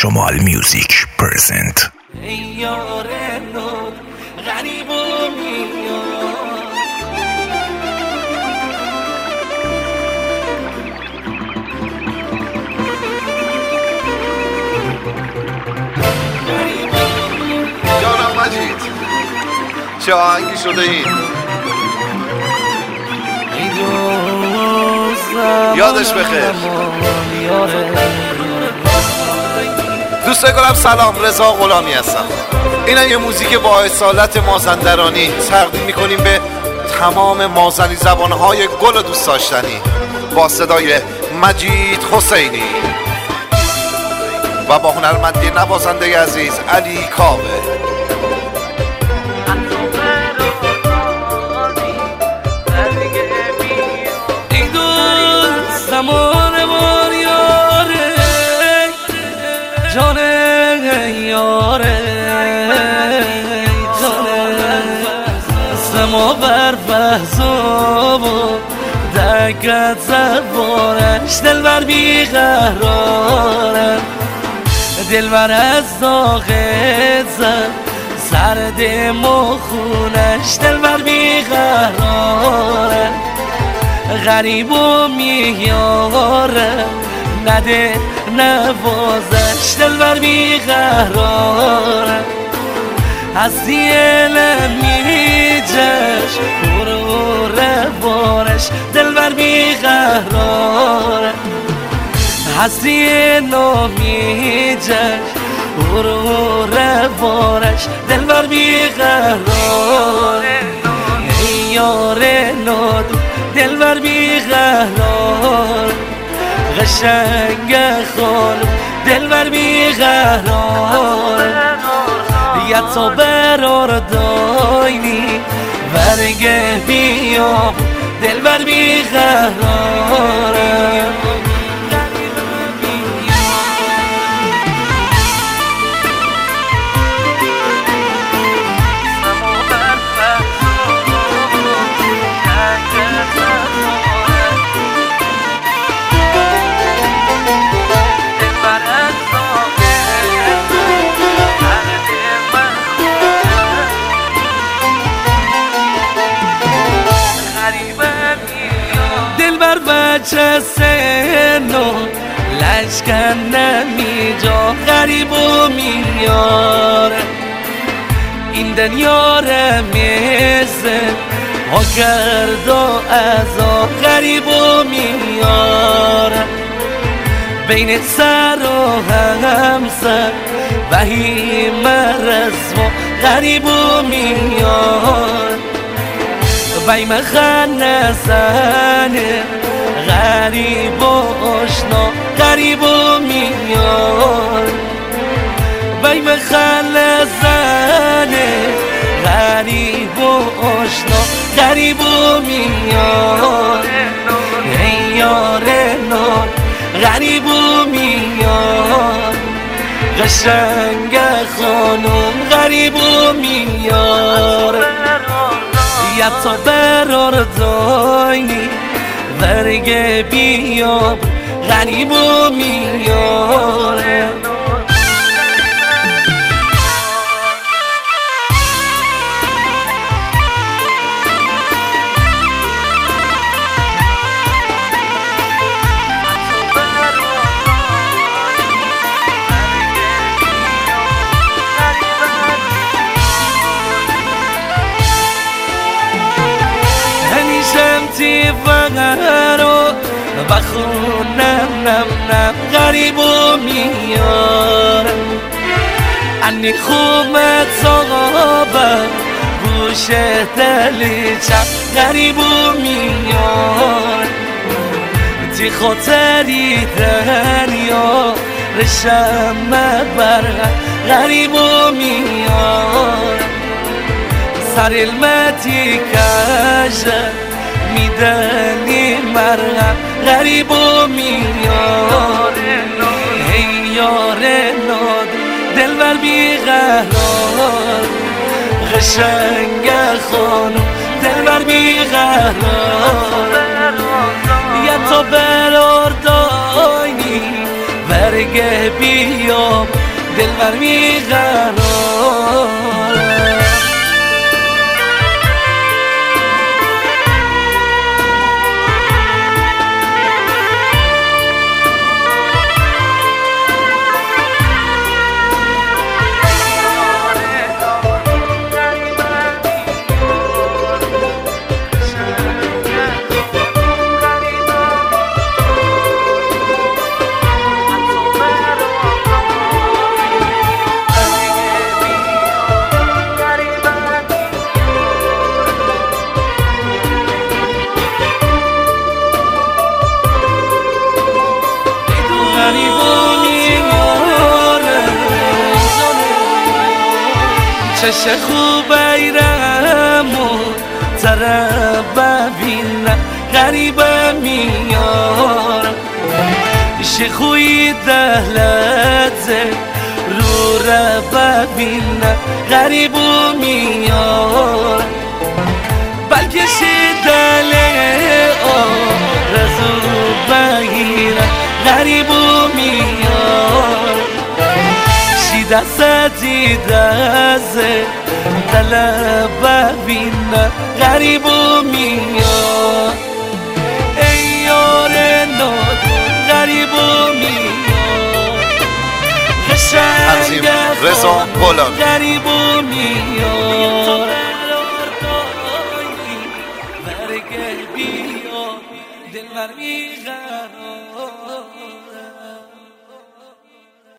شمال میوزیک پرزنت. ای یار نور غریب و میار جانم مجید، چه آهنگی شده این؟ یادش بخیر. دوستای گلم سلام، رضا غلامی هستم. اینم یه موزیک با اصالت مازندرانی تقدیم میکنیم به تمام مازنی زبانهای گل و دوست داشتنی با صدای مجید حسینی و با هنرمندی نوازنده عزیز علی کاوه. زمان باریاره جان یاره جان سما بر فحصاب و دکت زبانش دل بر بیقراره دل بر از داغت زد سرد مخونش دل بر بیقراره غریب و میاره نده نوازش دل بر بیقراره هستی لمیجش برو روانش دل بر بیقراره هستی نامیجش برو روانش دل بر بیقراره ای یار نادو دل بر بیقرار قشنگ خانم دل بر بیقرار یا تو برار داینی برگه بیام دل بر بیقرار بچه سنو لشکن نمیجا غریب و میاره این دنیا رمیزه ها کرد و ازا غریب و میاره بین سر و همسر بهی مرز و غریب و میاره بای مخن نزنه غریب و آشنا غریب و میار بای مخن نزنه غریب و آشنا غریب و میار ای یار نار غریب و میار قشنگ خانم غریب و میار یا تو برار داینی برگه بیاب غریب و میاره شمتی فقرو بخونم نم نم غریب و میارم انی خومت صغابم گوش دلی چم غریب و میارم تی خاطری دنیا رشم برغم غریب و میارم سر المتی کشم میدنی مرغم غریب و میار ای یار ناد دل بر بیقرار قشنگ خانم دل بر بیقرار یا تو برار داینی برگه بیام دل بر میقرارم چه خوب ایرم و طرف ببینم غریبم میارم چه خوی دهلته رو را ببینم غریبو میارم بلکه شدله آرزو بگیرم غریبو میارم دستی دزه دل ببینم غریبو میاد ای یار ناد غریبو میاد عظیم رضا غلامی غریبو میاد برگه بیا دل بر میغرد